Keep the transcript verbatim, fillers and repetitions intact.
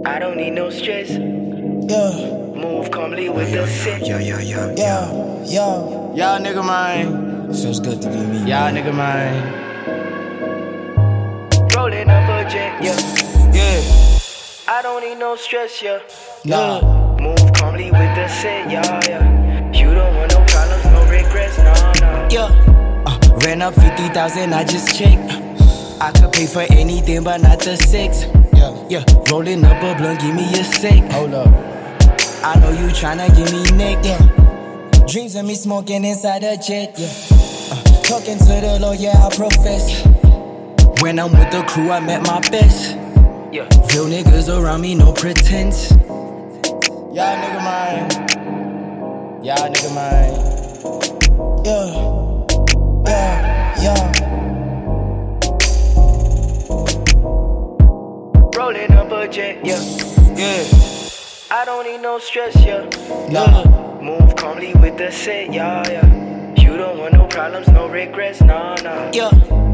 I don't need no stress. Yeah. Move calmly with the set. Yeah, yeah, yeah, Yeah, yeah. Y'all nigga mine. Feels good to be me. Y'all nigga mine. Rolling up a jet, yeah. Yeah. I don't need no stress, yeah. Nah. Move calmly with the set, yeah, yeah. You don't want no problems, no regrets, nah, nah. Yeah. Uh, ran up fifty thousand, I just checked. I could pay for anything, but not the sex. Yeah. Yeah. Rolling up a blunt, give me a sec. Hold up. I know you tryna give me neck. Yeah. Dreams of me smoking inside a jet. Yeah. Uh, talking to the lawyer, I profess. When I'm with the crew, I'm at my best. Yeah. Real niggas around me, no pretense. Y'all nigga mine. Y'all nigga mine. Yeah. Yeah. Yeah. Rolling up a jet, yeah. Yeah. I don't need no stress, yeah. Nah. Move calmly with the set, yeah, yeah. You don't want no problems, no regrets, nah, nah. Yeah.